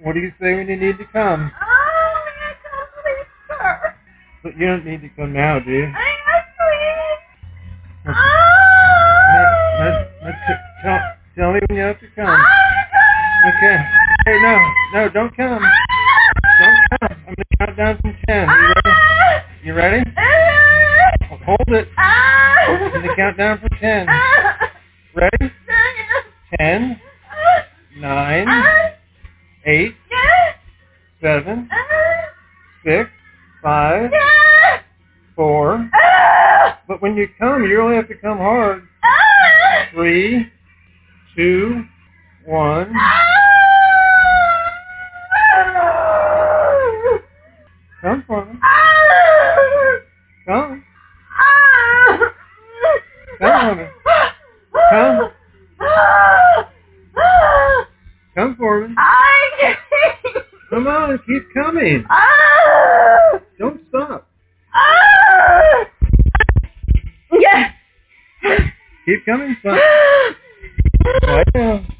What do you say when you need to come? Oh, man, come please, sir. But you don't need to come now, do you? Yes, please. Tell me when you have to come. Okay. Hey, no, don't come. Don't come. I'm going to count down from 10. You ready? Hold it. I'm going to count down from 10. Ready? 10, 9, 8, 7, 6, 5, 4. But when you come, you really have to come hard. 3, 2, 1. Come for me. Come. Come on me. Come. Come for me. Come on, keep coming. Don't stop. Yes. Keep coming, son. Right now.